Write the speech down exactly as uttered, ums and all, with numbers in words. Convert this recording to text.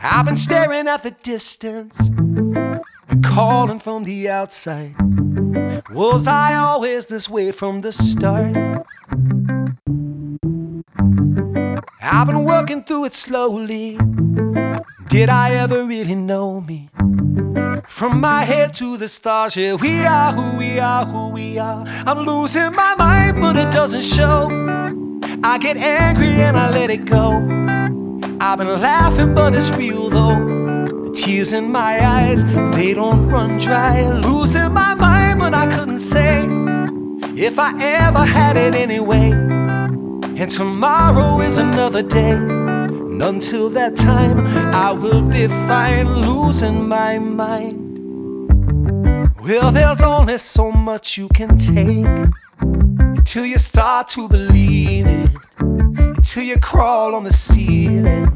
I've been staring at the distance and calling from the outside. Was I always this way from the start? I've been working through it slowly. Did I ever really know me? From my head to the stars, yeah, we are who we are, who we are. I'm losing my mind, but it doesn't show. I get angry and I let it go. I've been laughing, but it's real though. The tears in my eyes, they don't run dry. Losing my mind, but I couldn't say if I ever had it anyway. And tomorrow is another day. And until that time, I will be fine, losing my mind. Well, there's only so much you can take until you start to believe it, until you crawl on the ceiling.